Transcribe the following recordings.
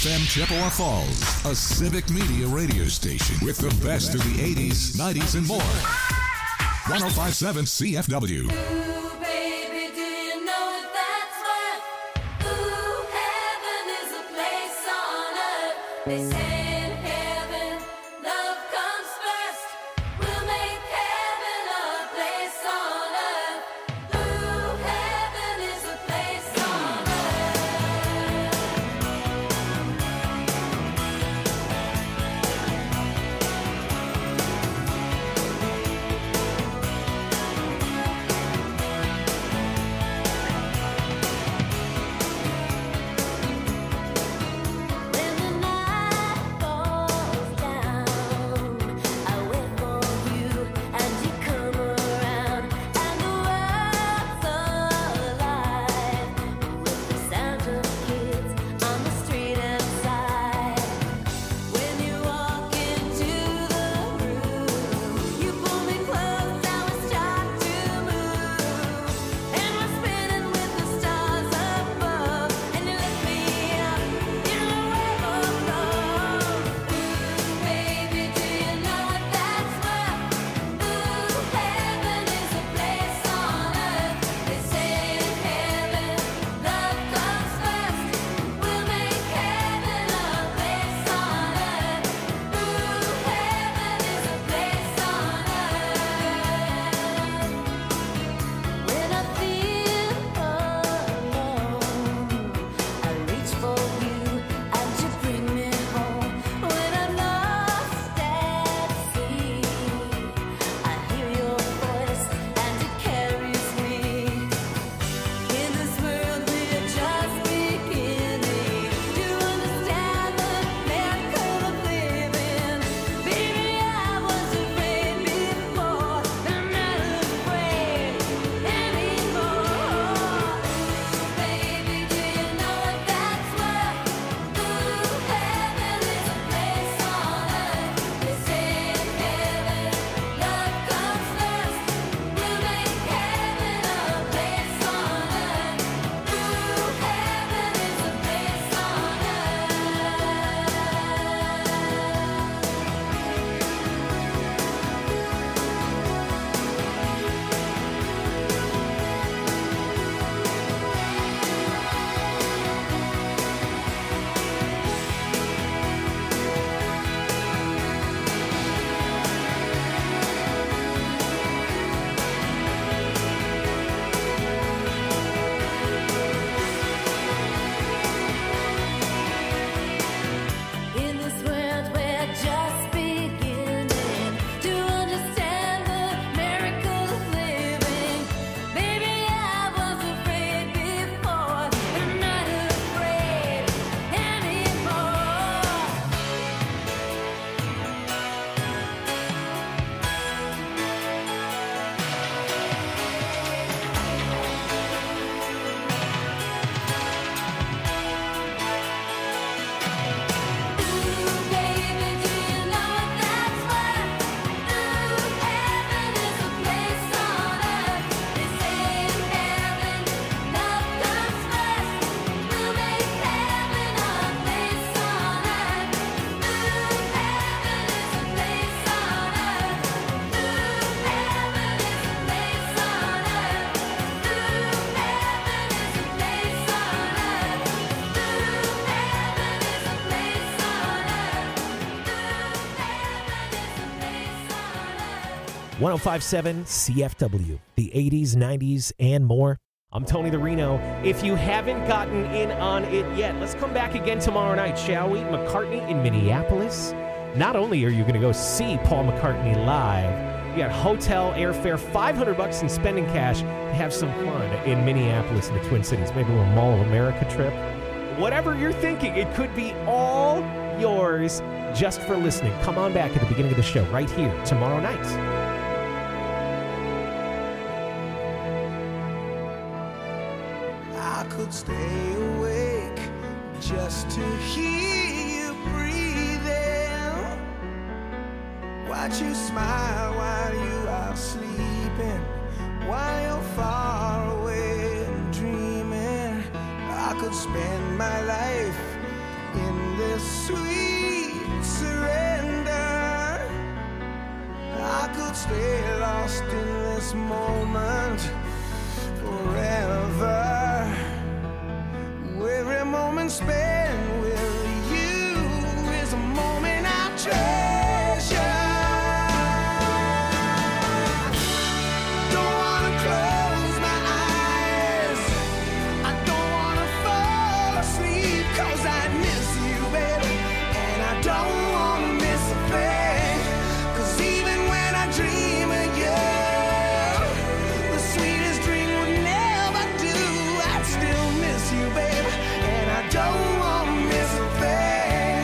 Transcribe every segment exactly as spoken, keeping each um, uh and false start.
M Chippewa Falls, a civic media radio station with the best of the eighties, nineties, and more. one oh five point seven C F W. Ooh, baby, do you know that's what? Ooh, heaven is a place on earth. They say in heaven, love comes first. We'll make heaven a place on earth. Ooh, heaven is a place on When the night falls down, I wait for you and you come around, and the world's alive with the sound of kids on the street outside. When you walk into the room, you pull me close and we start to move, and we're spinning with the stars above, and you lift me up in a wave of love. Ooh, baby, do you know what that's worth? Ooh, heaven is a place on earth. They say in heaven, love comes first. We'll make heaven a place on earth. Ooh, heaven is a place on earth. When I feel alone, I reach for you and you bring me home. When I'm lost at sea, I hear your voice and it carries me. In this world we're just beginning to understand the miracle of living. Baby, I was afraid before, but I'm not afraid anymore. Baby, do you know what that's worth? Ooh, heaven is a place on earth. They say in heaven, love comes first. We'll make heaven a place on earth. Ooh, heaven is a place on In this world we're just beginning to understand the miracle of living. Baby, I was afraid before, but I'm not afraid anymore. Ooh, baby, do you know what that's worth? Ooh, heaven is a place on earth. They say in heaven, love comes first. We'll make heaven a place on earth. Ooh, heaven is a place on earth. Ooh, heaven is a place on earth. Ooh, heaven is a place on earth. Ooh, heaven is a place on earth. one oh five point seven C F W, the eighties, nineties, and more. I'm Tony the Reno. If you haven't gotten in on it yet, let's come back again tomorrow night, shall we? McCartney in Minneapolis. Not only are you going to go see Paul McCartney live, you got hotel, airfare, five hundred bucks in spending cash to have some fun in Minneapolis and the Twin Cities. Maybe a little Mall of America trip. Whatever you're thinking, it could be all yours just for listening. Come on back at the beginning of the show right here tomorrow night. I could stay awake just to hear you breathing. Watch you smile while you are sleeping, while you're far away and dreaming. I could spend my life in the stay lost in this moment forever. Every moment spent with you is a moment I treasure. Don't wanna close my eyes, I don't wanna fall asleep, 'cause I miss you, baby, and I don't wanna miss a thing. 'Cause even when I dream of you, the sweetest dream would never do. I'd still miss you, baby, and I don't wanna miss a thing.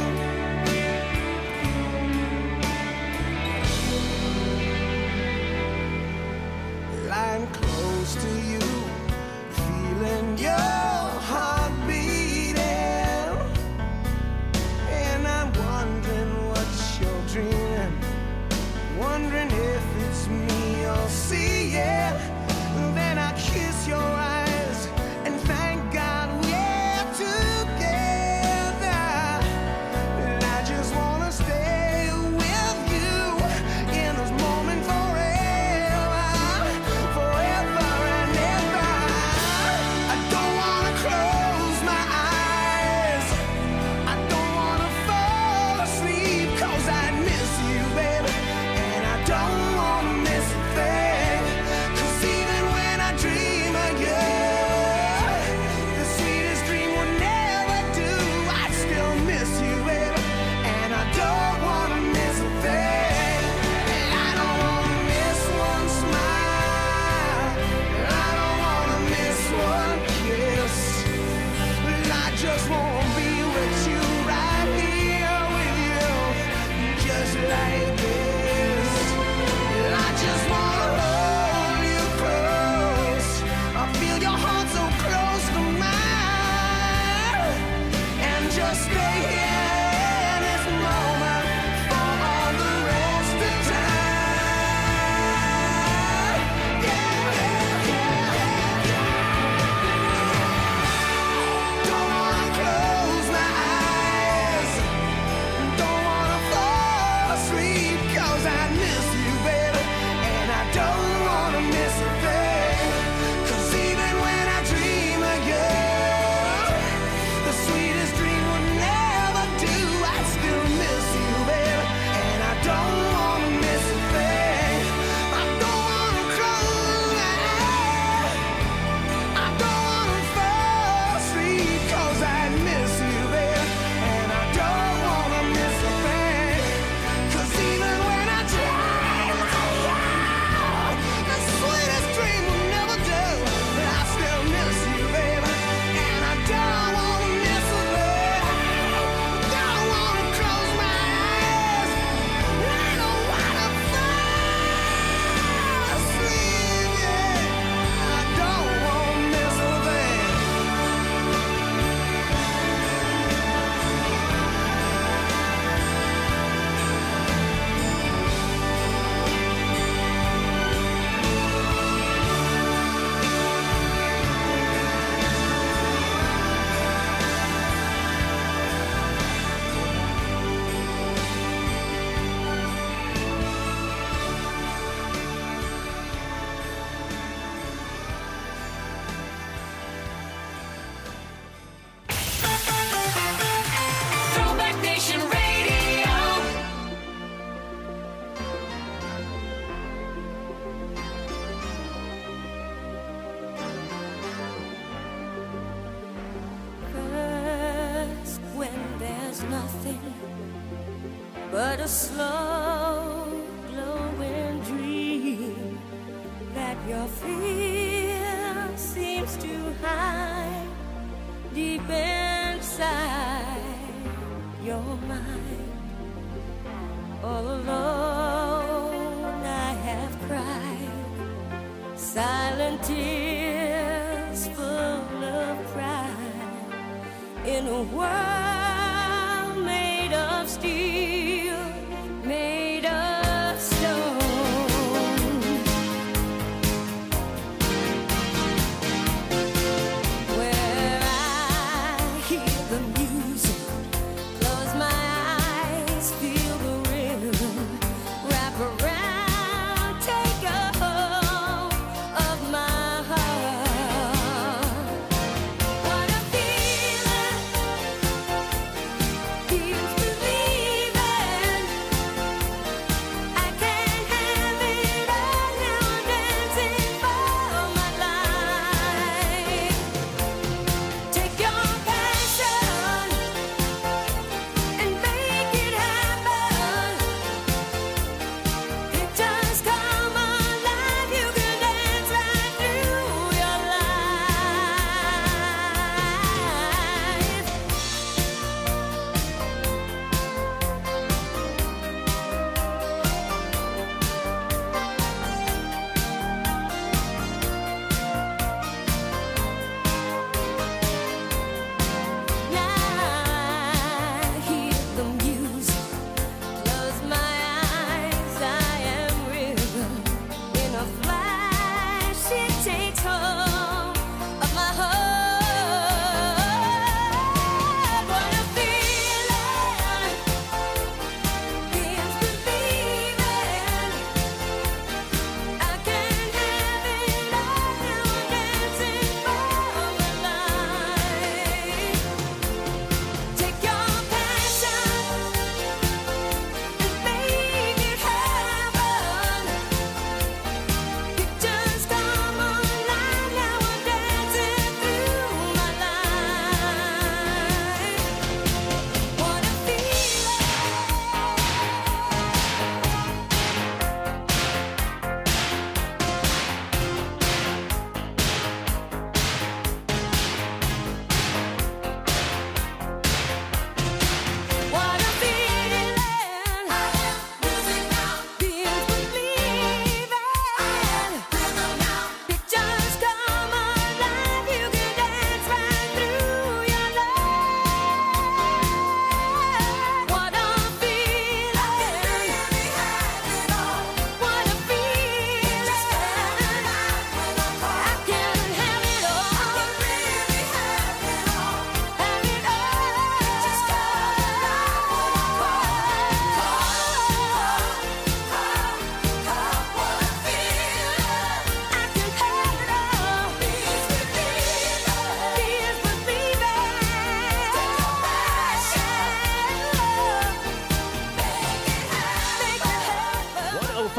Lying close to you, feeling your heart beating, and I'm wondering what you're dreaming, wondering if it's me you're seeing. Then I kiss your eyes and thank God we're together. And I just wanna stay with you in this moment forever, forever and ever. I don't wanna close my eyes, I don't wanna fall asleep, 'cause I miss you, baby, and I don't wanna miss a thing. 'Cause even when I dream of you, the sweetest dream would never do. I'd still miss you, baby, and I don't wanna miss a thing. And I don't wanna miss one smile, I don't wanna miss one kiss. I just wanna be with you, right here with you, just like this. I just wanna hold you close, I feel your heart so close to mine, and just stay here in this moment for all the rest of time. Yeah, yeah, yeah, yeah. Don't wanna close my eyes, don't wanna fall asleep, 'cause I miss you, baby, and I don't wanna miss a thing. 'Cause even when I dream of you, the sweetest dream would never do. I still miss you, baby, and I don't wanna miss a thing. I don't wanna close my eyes, I don't wanna fall asleep, 'cause I miss you, baby, and I don't wanna miss a thing. 'Cause even when I dream of you, the sweetest dream will never do. But I still miss you, baby, and I don't wanna miss a thing. Don't wanna close my eyes, I don't wanna fall asleep, yeah. I don't wanna miss a thing. Throwback Nation Radio. First, when there's nothing but a slow glowing dream that your fear seems to hide deep inside your mind. All alone I have cried silent tears full of pride in a world made of steel, made of stone. Where I hear the music, close my eyes, feel the rhythm wrap around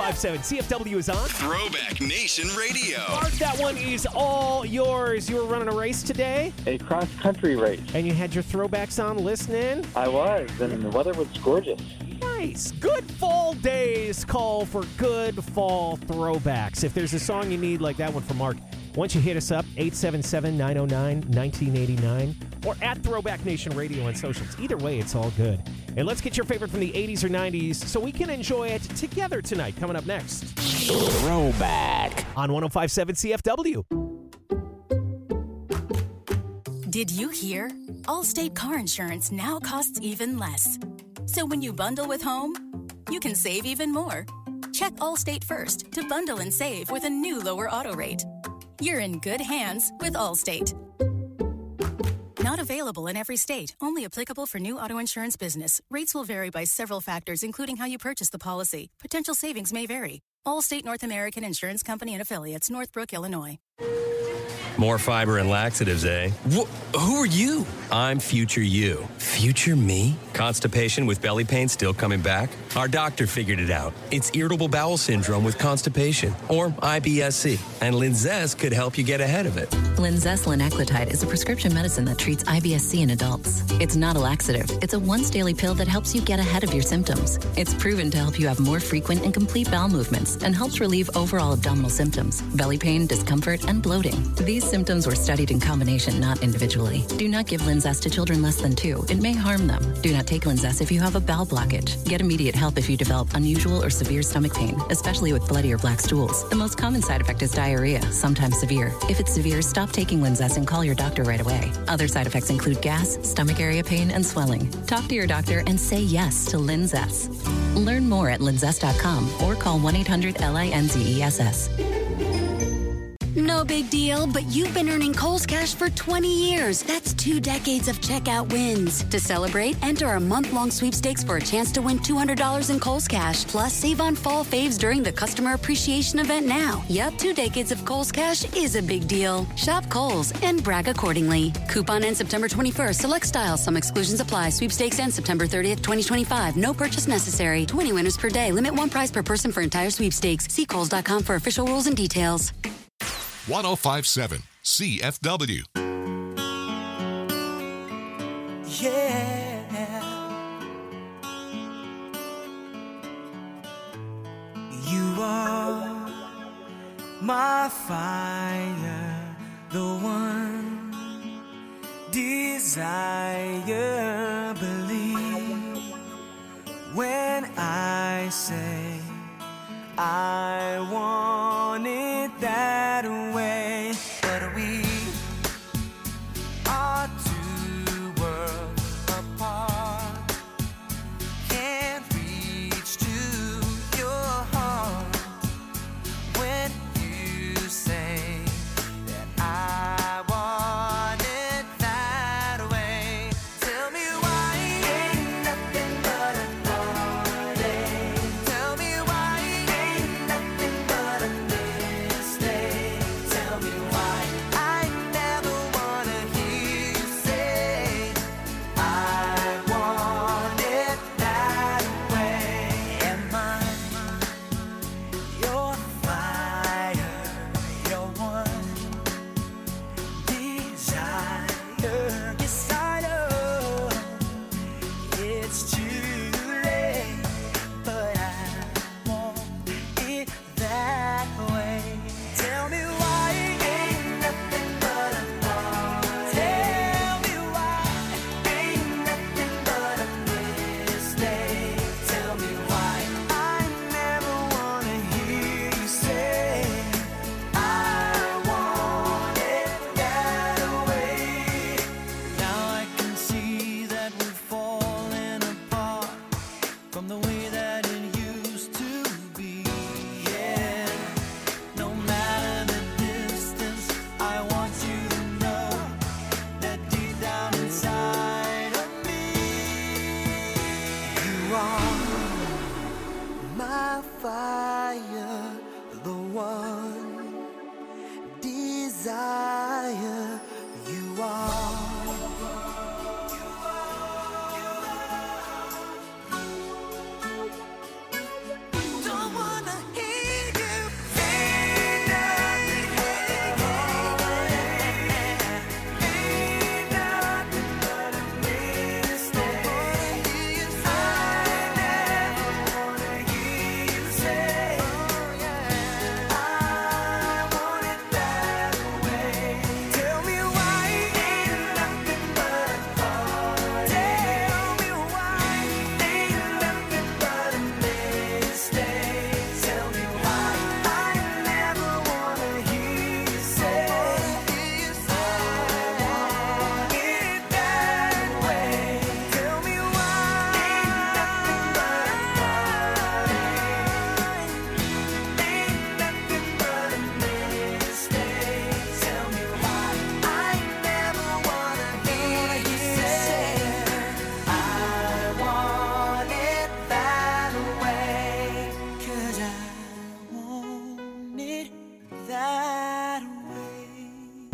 five seven C F W is on. Throwback Nation Radio. Mark, that one is all yours. You were running a race today, A cross-country race. and you had your throwbacks on listening. I was, and the weather was gorgeous. Nice. Good fall days call for good fall throwbacks. If there's a song you need like that one from Mark, why don't you hit us up, eight seven seven, nine oh nine, nineteen eighty-nine, or at Throwback Nation Radio on socials. Either way, it's all good. And let's get your favorite from the eighties or nineties so we can enjoy it together tonight. Coming up next, Throwback on one oh five point seven C F W. Did you hear? Allstate car insurance now costs even less. So when you bundle with home, you can save even more. Check Allstate first to bundle and save with a new lower auto rate. You're in good hands with Allstate. Not available in every state. Only applicable for new auto insurance business. Rates will vary by several factors, including how you purchase the policy. Potential savings may vary. Allstate North American Insurance Company and Affiliates, Northbrook, Illinois. More fiber and laxatives, eh? Wh- who are you? I'm future you. Future me? Constipation with belly pain still coming back? Our doctor figured it out. It's irritable bowel syndrome with constipation, or I B S C, and Linzess could help you get ahead of it. Linzess linaclotide is a prescription medicine that treats I B S C in adults. It's not a laxative. It's a once-daily pill that helps you get ahead of your symptoms. It's proven to help you have more frequent and complete bowel movements and helps relieve overall abdominal symptoms, belly pain, discomfort, and bloating. These symptoms were studied in combination, not individually. Do not give Linzess to children less than two. It may harm them. Do not take Linzess if you have a bowel blockage. Get immediate help if you develop unusual or severe stomach pain, especially with bloody or black stools. The most common side effect is diarrhea, sometimes severe. If it's severe, stop taking Linzess and call your doctor right away. Other side effects include gas, stomach area pain, and swelling. Talk to your doctor and say yes to Linzess. Learn more at linzess dot com or call one eight hundred L I N Z E S S. No big deal, but you've been earning Kohl's Cash for twenty years. That's two decades of checkout wins. To celebrate, enter our month-long sweepstakes for a chance to win two hundred dollars in Kohl's Cash. Plus, save on fall faves during the Customer Appreciation Event now. Yep, two decades of Kohl's Cash is a big deal. Shop Kohl's and brag accordingly. Coupon ends September twenty-first. Select styles. Some exclusions apply. Sweepstakes ends September thirtieth, twenty twenty-five. No purchase necessary. twenty winners per day. Limit one prize per person for entire sweepstakes. See Kohls dot com for official rules and details. one oh five point seven C F W. Yeah, you are my fire, the one desire. Believe when I say I want it that way, but we are two worlds apart. Can't reach to your heart when you say that I want it that way. Tell me why ain't nothing but a heartache. Tell me why ain't nothing but a mistake. Tell me why I never wanna hear you say I want it that way. Am I your fire, your one desire? Yes, I know it's too late, but I want it that way. Tell me why ain't nothing but a heartache. Tell me why ain't nothing but a mistake. Tell me why I never wanna hear you say I want it that way. Now I can see that we're falling apart from the way that it used to be. Yeah, no matter the distance, I want you to know that deep down inside of me, you are my fire, the one desire. You are. Don't wanna hear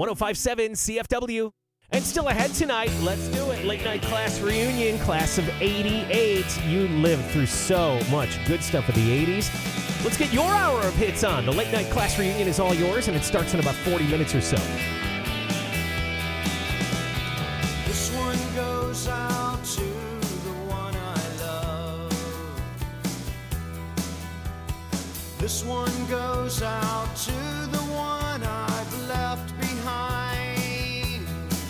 one oh five point seven C F W. And still ahead tonight, let's do it. Late night class reunion, class of eighty-eight. You lived through so much good stuff of the eighties. Let's get your hour of hits on. The late night class reunion is all yours, and it starts in about forty minutes or so. This one goes out to the one I love. This one goes out to the one I've left behind.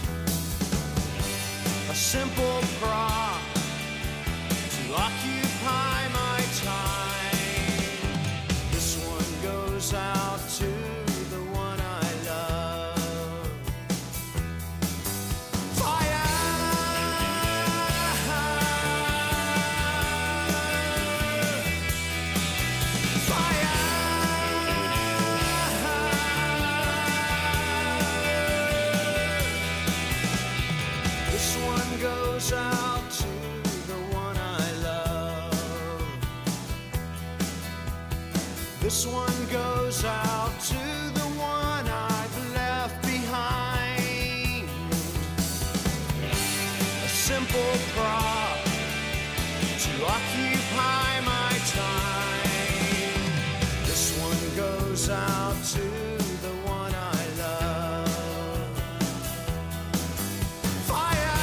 A simple prop to occupy my time. This one goes out to the one I love. Fire! Fire! This one goes out to the one I love. This one goes out to the one I've left behind. A simple prop to occupy my time. This one goes out to the one I love. Fire!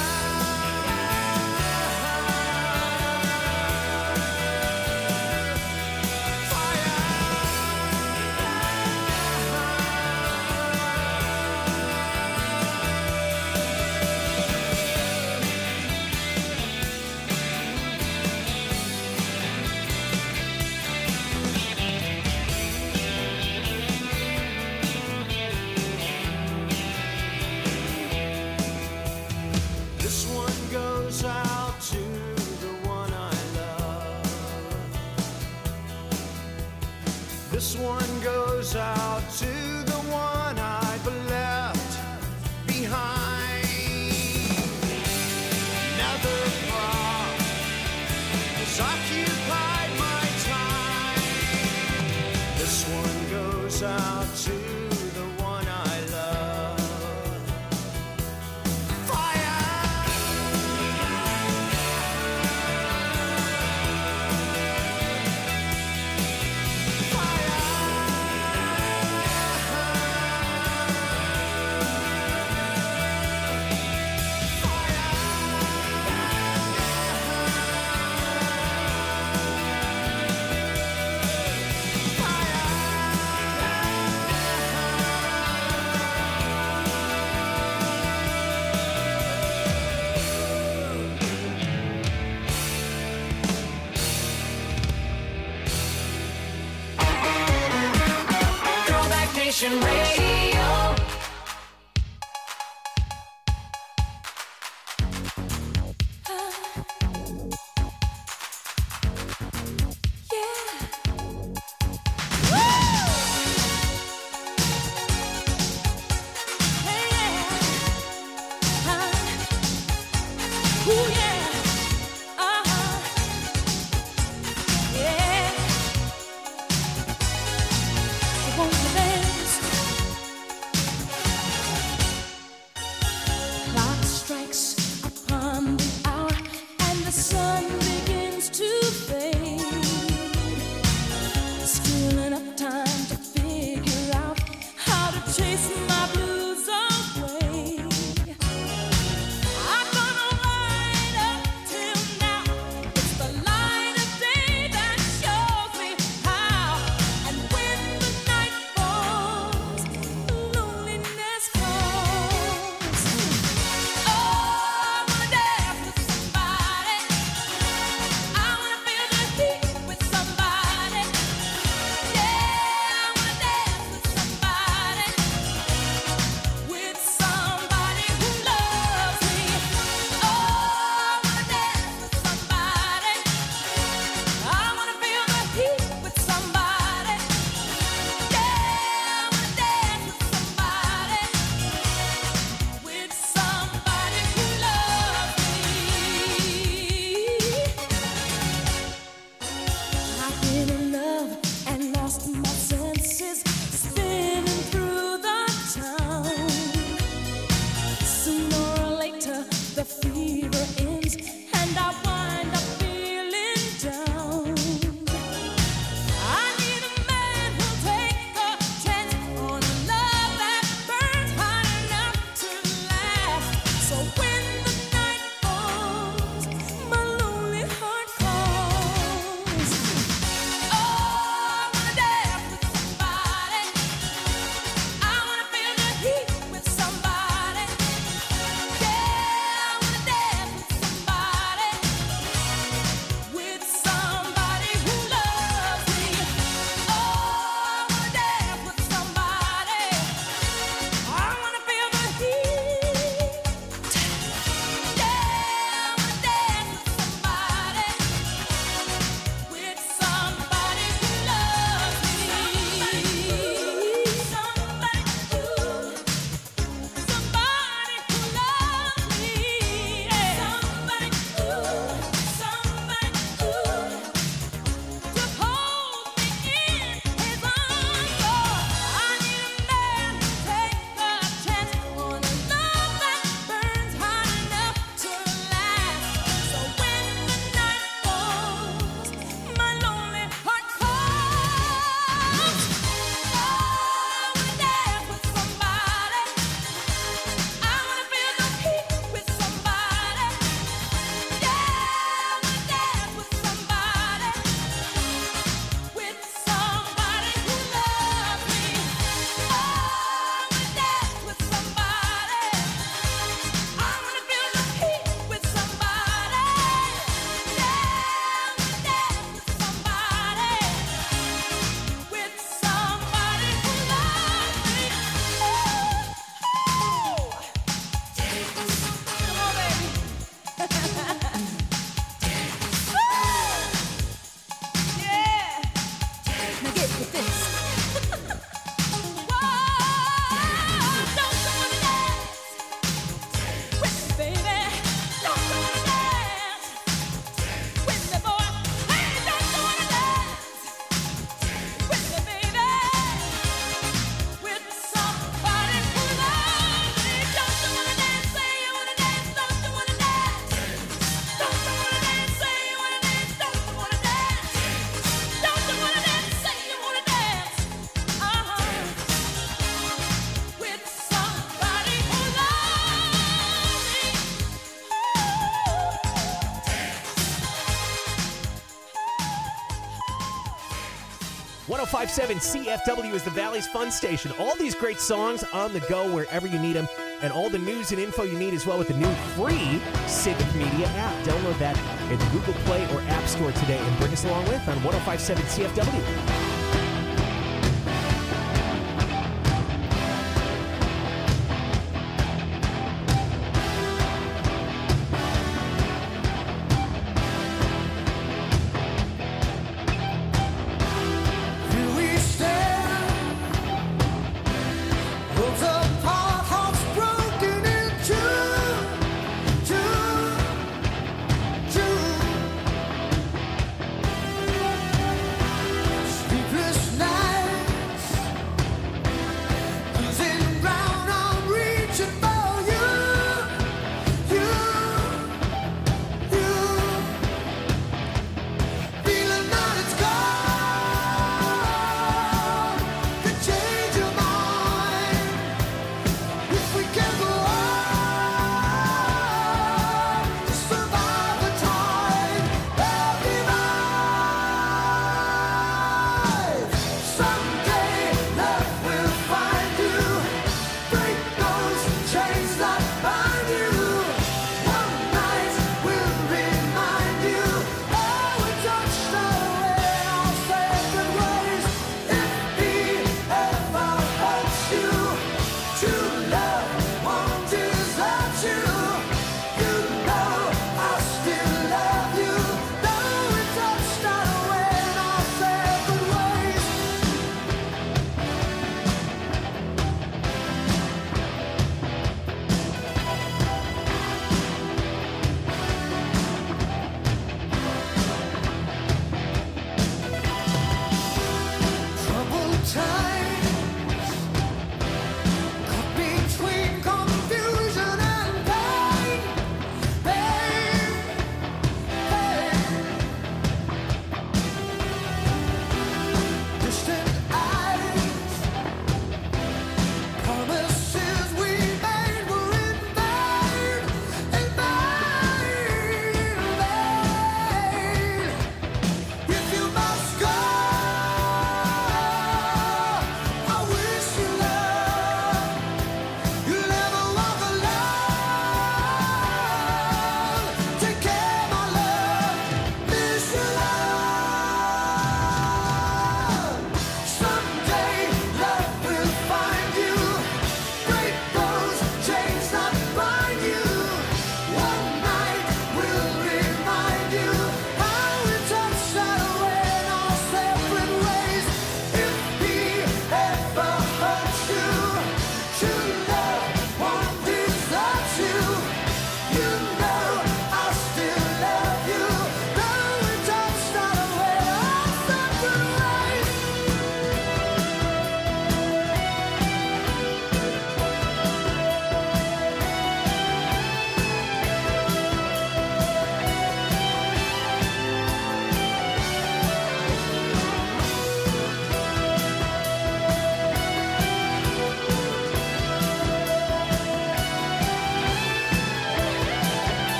This one goes out to the one I love. This one goes out to the one I've left behind. Another prop has occupied my time. This one goes out to the one I love. Fire! Throwback Nation Radio. Won't you dance? one oh five point seven C F W is the Valley's Fun Station. All these great songs on the go wherever you need them, and all the news and info you need as well with the new free Civic Media app. Download that in the Google Play or App Store today and bring us along with on one oh five point seven C F W.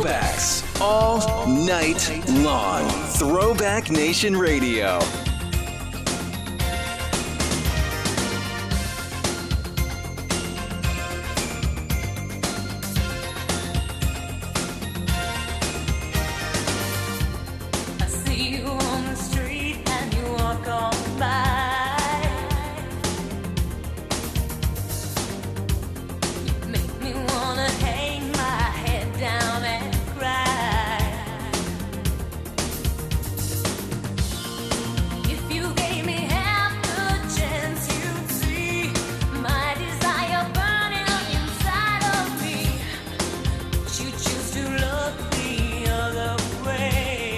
throwbacks all night long. Throwback Nation Radio. I see you on the street and you walk on by. Make me wanna hang my head down and cry. If you gave me half the chance, you'd see my desire burning on the inside of me. But you choose to look the other way.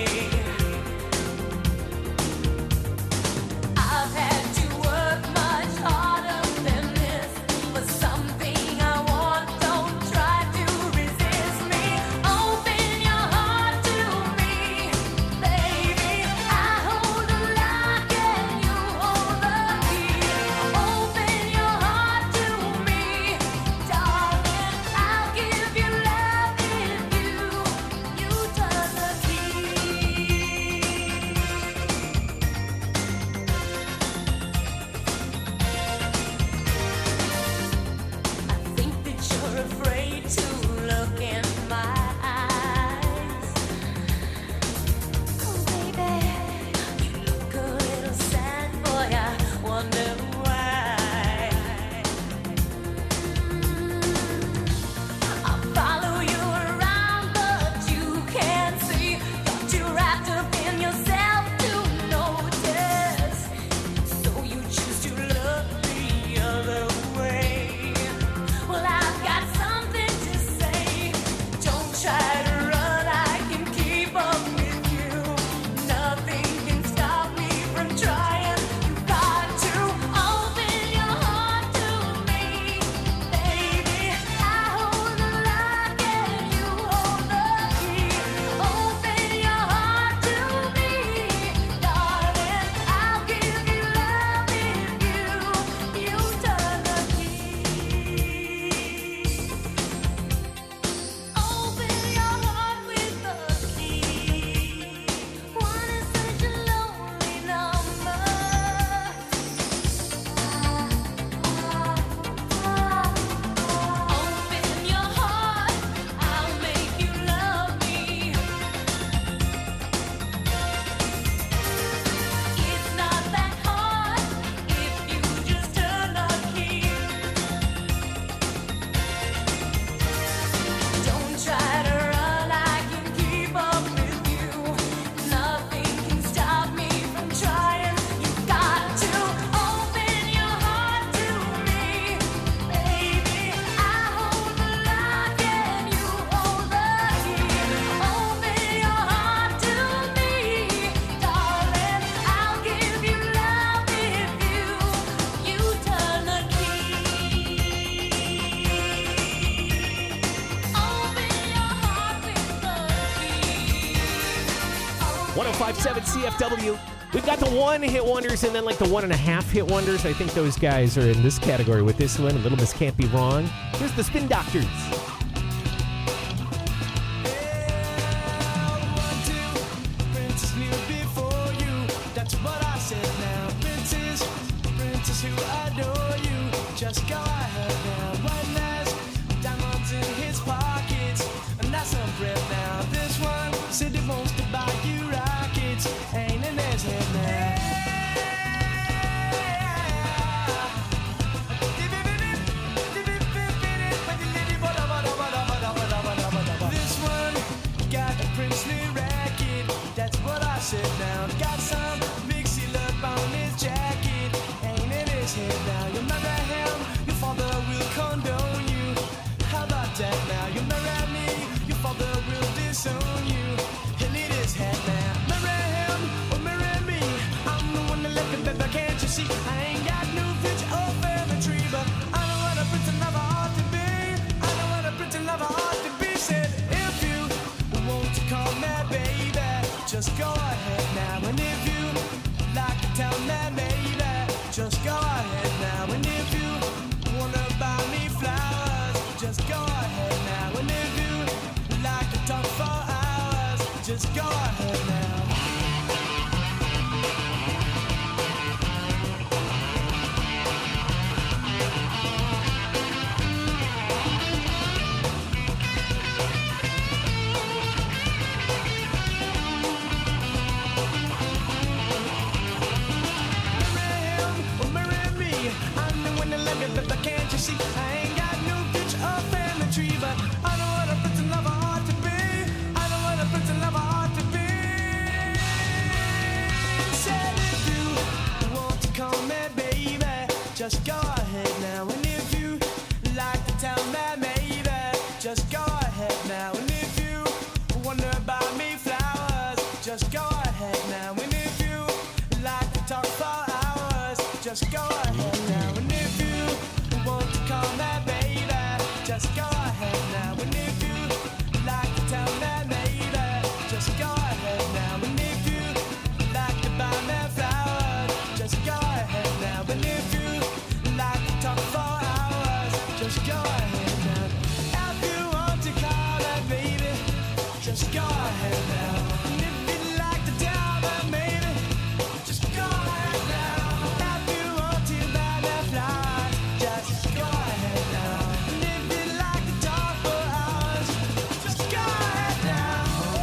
I've had to work much harder than this for something I want. Don't try to resist me. Open your heart to me, baby. I hold the lock and you hold the key. Open your heart to me, darling. I'll give you love if you you turn the key. I think that you're afraid to look in my eyes. Oh, baby, you look a little sad, boy. I wonder why. I'll follow you around, but you can't see. Got you wrapped up in yourself to notice. So you choose to look the other way. Well, I've got something to say. Don't try to run, I can keep up with you. Nothing can stop me from trying. You got to open your heart to me, baby. I hold the lock and you hold the key. Open your heart to me, darling. I'll give you love if you you turn the key. Open your heart with the key. One is such a lonely number. Open your heart, I'll make you love me. It's not that hard if you just turn the key. Don't try to run, I can keep up with you. Nothing can stop me from trying. You got to open your heart to me, baby. I hold the lock and you hold the key. Open your heart to me, darling. I'll give you love if you you turn the key. Open your heart with the key. one oh five point seven C F W. We've got the one hit wonders and then like the one and a half hit wonders. I think those guys are in this category with this one. Little Miss Can't Be Wrong. Here's the Spin Doctors. Princess knew before you. That's what I said now. Princess, princess who adore you. Just go ahead now. One last diamonds in his pockets. And that's some bread now. This one said he wants to buy you rockets. Ain't in his head now. This one got a princely racket. That's what I said now. Got some mixy love on his jacket. Ain't in his head now. You marry him, your father will condone you. How about that now? You marry me, your father will disown you. He'll need his head now. Marry him or marry me. I'm the one that left him, baby. Can't you see? I ain't got no future or family tree, but I know what a prince and lover ought to be. I know what a prince and lover ought to be. Said if you want to call me baby, just go ahead now. And if you like to tell me maybe, just go ahead now. And if you wanna buy me flowers, just go ahead now. And if you like to talk just go ahead now. And if you like to tell me maybe, just go ahead now. And if you wonder about me flowers, just go ahead now. And if you like to talk for hours, just go ahead now. And if you want to call me baby, just go ahead now. And if you like to tell me maybe, just go ahead now. And if you like to buy me flowers, just go ahead now. And if you like to talk for hours, just go ahead now. If you want to call me baby, just go ahead now. And if you like to tell me maybe, just go ahead now. If you want to buy me flowers, just go ahead now. And if you like to talk for hours, just go ahead now.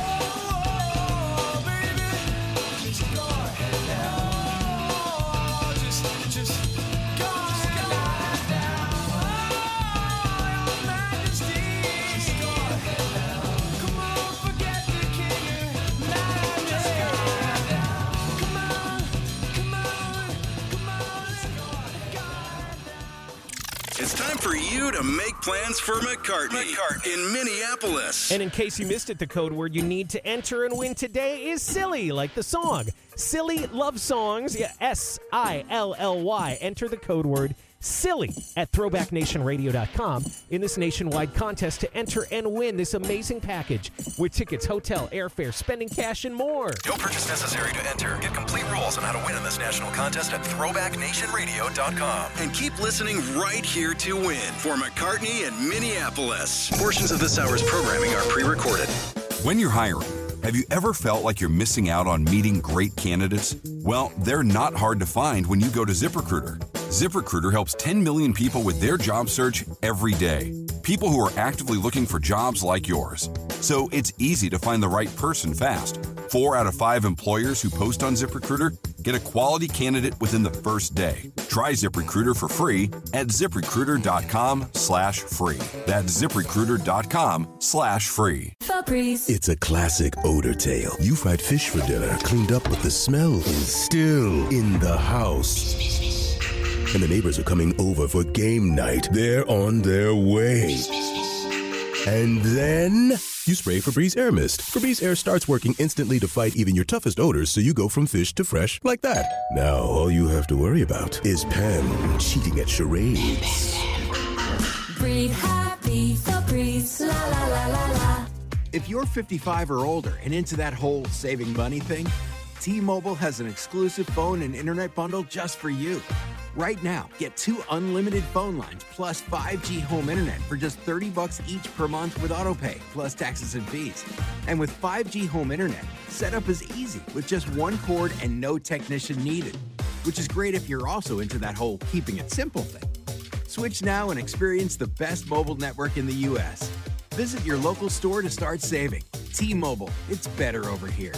Oh, baby, just go ahead now. Oh, just, just go ahead now. Oh, your majesty, just go ahead now. Come on, forget the king. Now just go ahead now. Come on, come on, come on, let's go ahead now. It's time for you to make plans for McCartney, in Minneapolis. And in case you missed it, the code word you need to enter and win today is silly, like the song. Silly love songs, yeah, S I L L Y. Enter the code word silly at throwback nation radio dot com in this nationwide contest to enter and win this amazing package with tickets, hotel, airfare, spending cash, and more. No purchase necessary to enter. Get complete rules on how to win in this national contest at throwback nation radio dot com. And keep listening right here to win for McCartney in Minneapolis. Portions of this hour's programming are pre-recorded. When you're hiring, have you ever felt like you're missing out on meeting great candidates? Well, they're not hard to find when you go to ZipRecruiter. ZipRecruiter helps ten million people with their job search every day. People who are actively looking for jobs like yours. So it's easy to find the right person fast. Four out of five employers who post on ZipRecruiter get a quality candidate within the first day. Try ZipRecruiter for free at ZipRecruiter.com slash free. That's ZipRecruiter.com slash free. It's a classic odor tale. You fried fish for dinner, cleaned up, but the smell is still in the house. And the neighbors are coming over for game night. They're on their way. And then you spray Febreze Air Mist. Febreze Air starts working instantly to fight even your toughest odors, so you go from fish to fresh like that. Now all you have to worry about is Pam cheating at charades. Breathe happy, Febreze, la la la la la. If you're fifty-five or older and into that whole saving money thing, T-Mobile has an exclusive phone and internet bundle just for you. Right now, get two unlimited phone lines plus five G home internet for just thirty bucks each per month with autopay, plus taxes and fees. And with five G home internet, setup is easy with just one cord and no technician needed, which is great if you're also into that whole keeping it simple thing. Switch now and experience the best mobile network in the U S. Visit your local store to start saving. T-Mobile, it's better over here.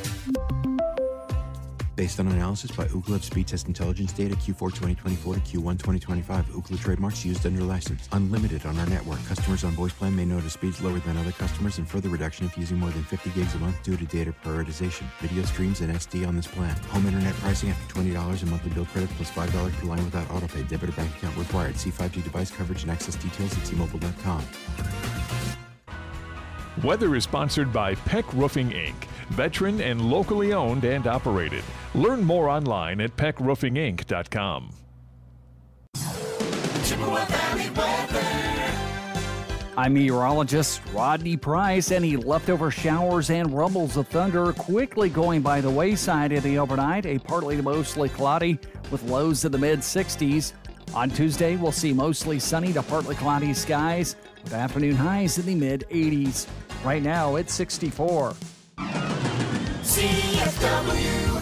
Based on analysis by Ookla of speed test intelligence data Q four twenty twenty-four to Q one twenty twenty-five. Ookla trademarks used under license. Unlimited on our network. Customers on voice plan may notice speeds lower than other customers and further reduction if using more than fifty gigs a month due to data prioritization. Video streams and S D on this plan. Home internet pricing after twenty dollars a monthly bill credit plus five dollars per line without autopay. Debit or bank account required. See five G device coverage and access details at T Mobile dot com. Weather is sponsored by Peck Roofing, Incorporated. Veteran and locally owned and operated. Learn more online at peck roofing inc dot com. Chippewa Valley weather. I'm meteorologist Rodney Price. Any leftover showers and rumbles of thunder quickly going by the wayside in the overnight. A partly to mostly cloudy with lows in the mid sixties. On Tuesday, we'll see mostly sunny to partly cloudy skies with afternoon highs in the mid eighties. Right now, it's sixty-four. C F W.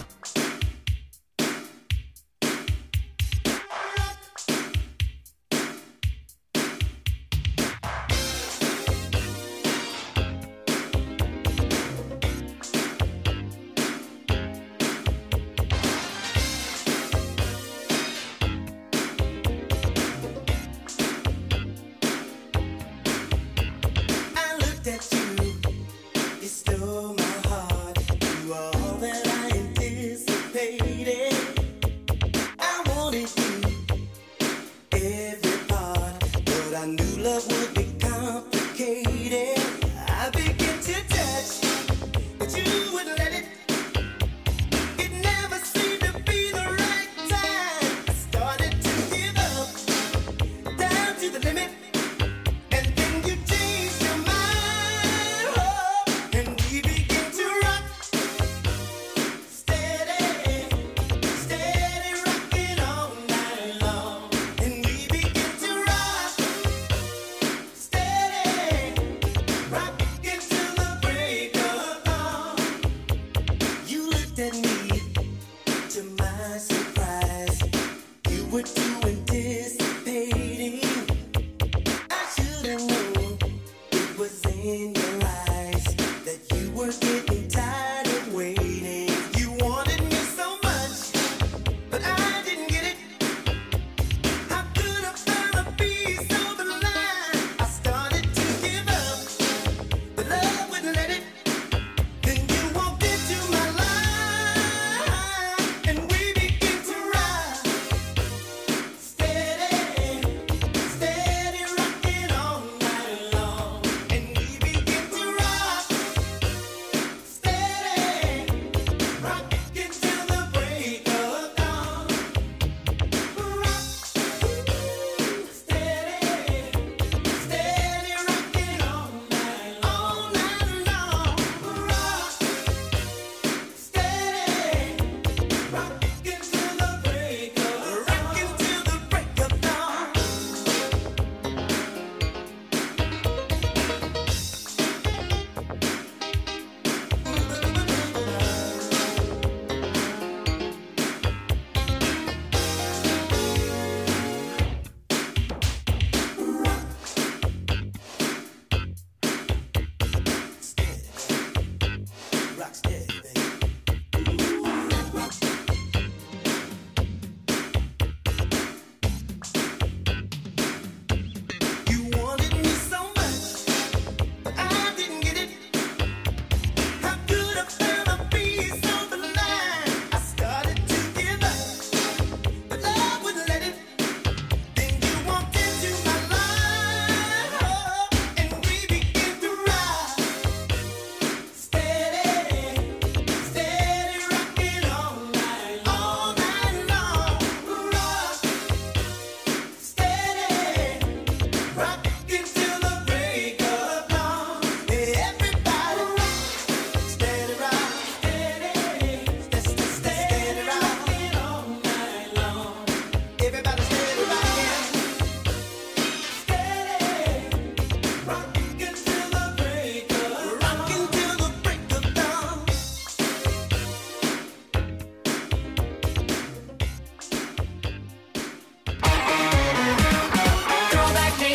I looked at you, you stole my heart. You are all that I intended.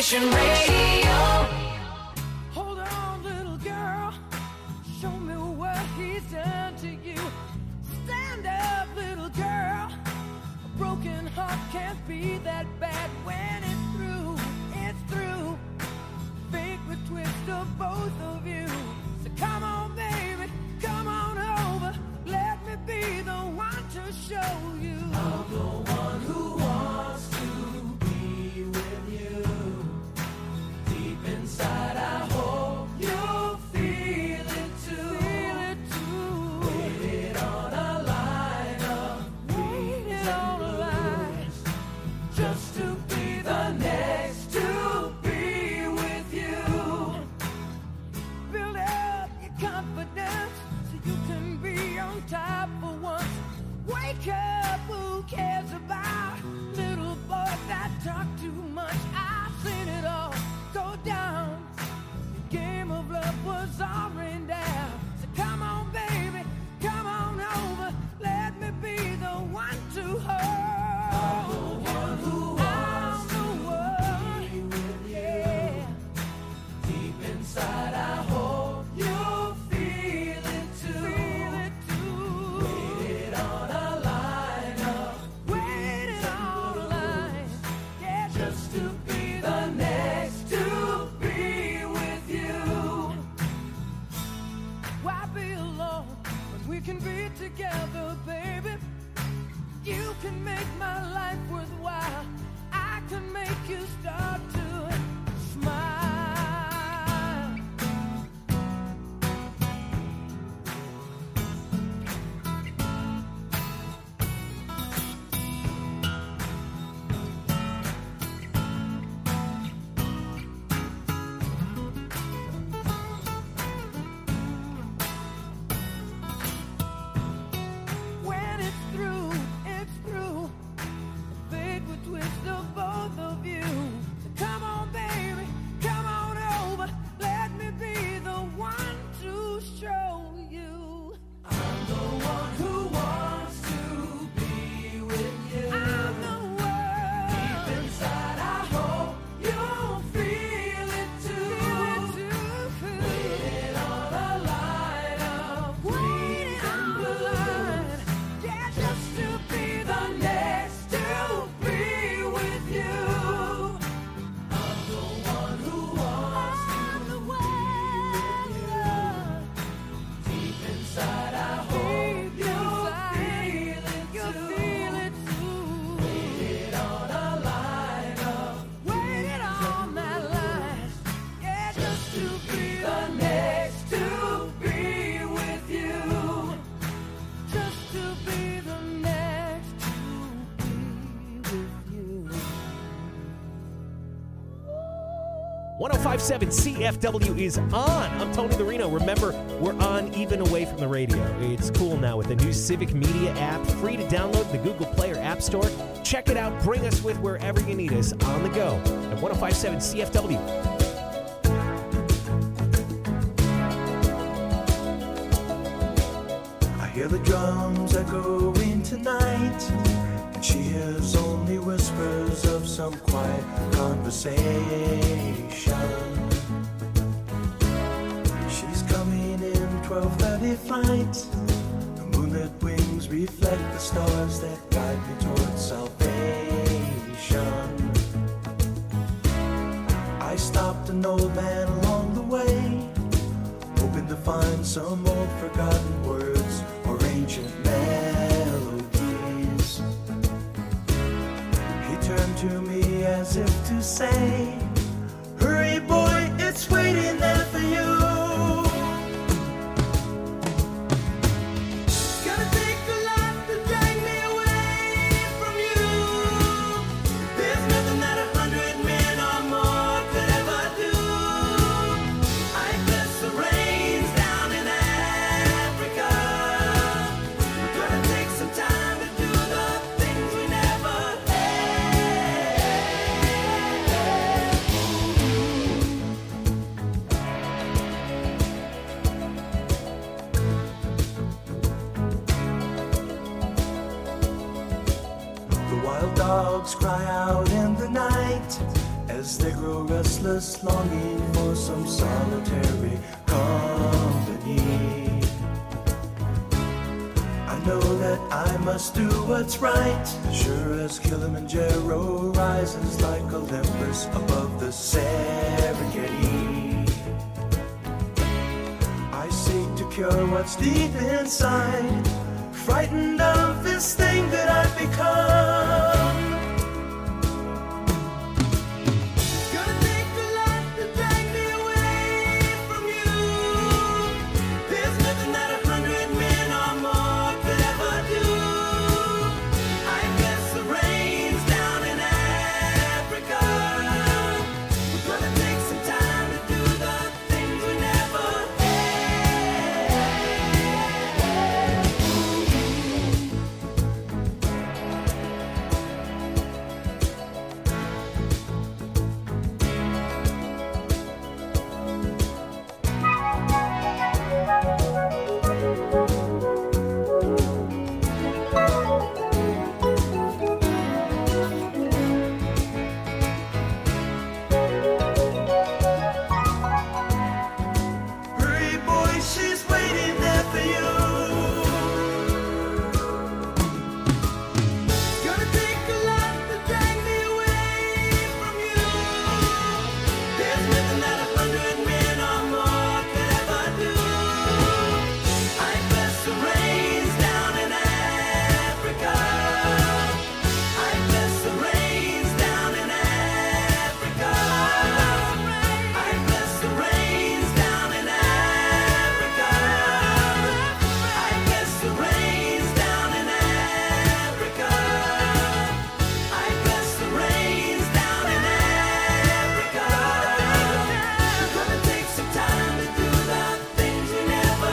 Nation Radio. Hold on, little girl. Show me what he's done to you. Stand up, little girl. A broken heart can't be that bad when it's through. It's through. Fate would twist of both of you. So come on, baby. Come on over. Let me be the one to show you. I'm the one who wants to be with you. Deep inside, I hope you'll feel it too. Feel it too. Waited on a line of waited on a line just to be the next to be with you. Build up your confidence so you can be on top for once. Wake up, who cares about little boys that talk too much? I've seen it all go down. The game of love was all rained down. So come on, baby, come on over. Let me be the one to hold. I'm the one who wants to be with you. Deep inside, I hope you'll feel it too. Feel it too. Waited on a line of waited on a line. Yeah, just to be the next to be with you. Why be alone when we can be together, baby? You can make my life worthwhile. I can make you start to smile. When it's through, it's through. Fate would twist of both of you. So come on, baby, come on over. Let me be the one to show you. I'm the one who wants to be with you. I'm the one. Deep inside, I hope you'll feel it too. Feel it too. Waiting on a line of waiting on a line. Yeah, just to be the next to be with you. I'm the one who wants to be with you. Deep inside, I hope you'll feel it too. Feel it too. Waited on a line of waited on that line. Yeah, just to be the next to be with you. Just to be the next to be with you. one oh five point seven C F W is on. I'm Tony the Reno. Remember, we're on even away from the radio. It's cool now with the new Civic Media app, free to download in the Google Play or App Store. Check it out. Bring us with wherever you need us on the go at one oh five point seven C F W. I hear the drums echoing tonight, and she hears only whispers of some quiet conversation. She's coming in twelve thirty flight. The moonlit wings reflect the stars that guide me towards salvation. I stopped an old man along the way, hoping to find some old forgotten words or ancient melodies. He turned to me as if to say, hurry boy, it's waiting there for you. It's gonna take a lot to drag me away from you. There's nothing that a hundred men or more could ever do. I bless the rains down in Africa. We're gonna take some time to do the things we never The wild dogs cry out in the night as as they grow restless, longing for some solitary company. I know that I must do what's right, sure as Kilimanjaro rises like Olympus above the Serengeti. I seek to cure what's deep inside, frightened of this thing that I've become. Gonna take a lot to drag me away from you. There's nothing that a hundred men or more could ever do. I guess the rain's down in Africa. We're gonna take some time to do the things we never Hurry, boy, she's waiting there for you. Gonna take a lot to drag me away from you. There's nothing that a hundred men or more could ever do. I guess the rain's down in Africa. I guess the rain's down in Africa. I guess the rain's down in Africa. I guess the rain's down in Africa. I guess the rain's down in Africa. We're gonna take some time to do the things we never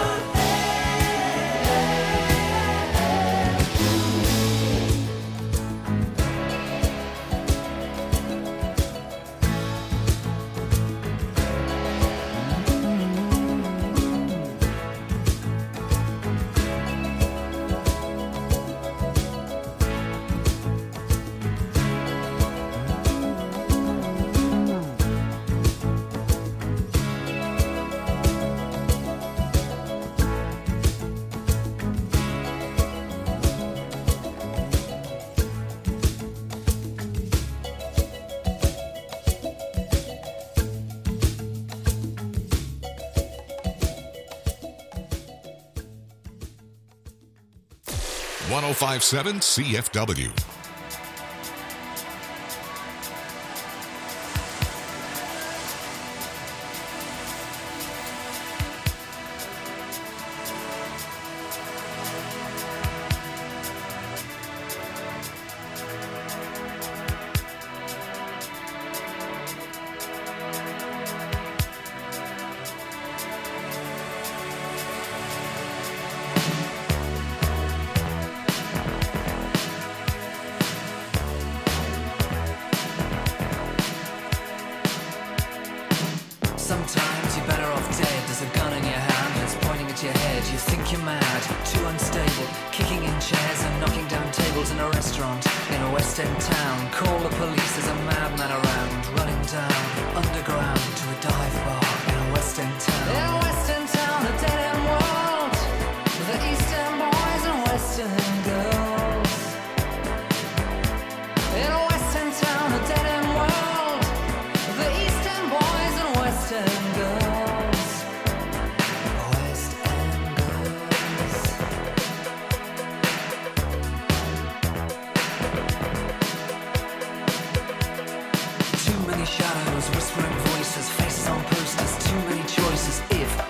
one oh five point seven C F W. Sometimes you're better off dead. There's a gun in your hand that's pointing at your head. You think you're mad, too unstable, kicking in chairs and knocking down tables in a restaurant in a West End town. Call the police, there's a madman around, running down underground to a dive bar in a West End town. In a West End town, a dead end world, with the East End boys and West End girls. In a West End town, a dead end world, with the East End boys and West End girls. West End girls. Too many shadows, whispering voices, faces on posters, too many choices. If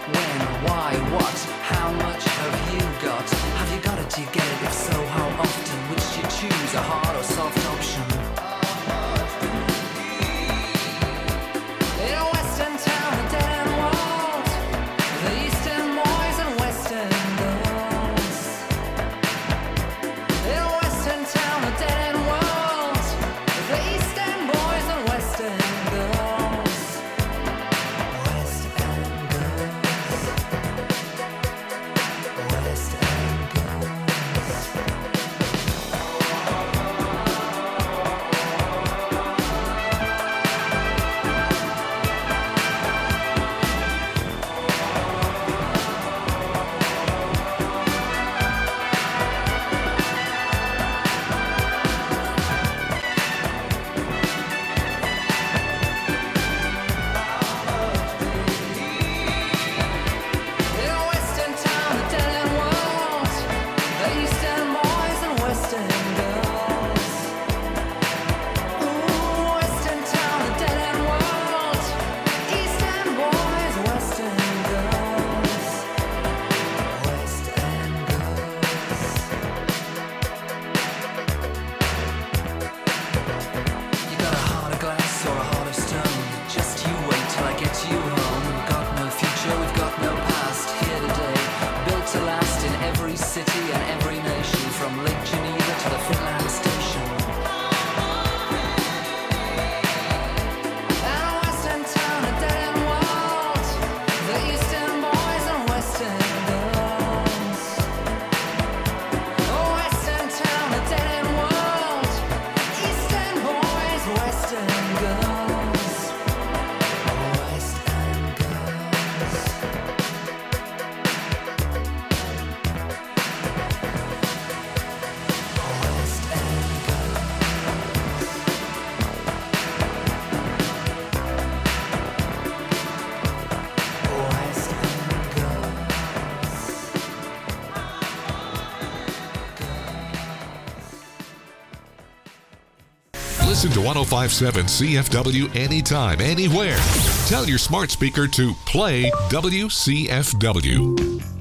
Listen to one oh five point seven C F W anytime, anywhere. Tell your smart speaker to play W C F W.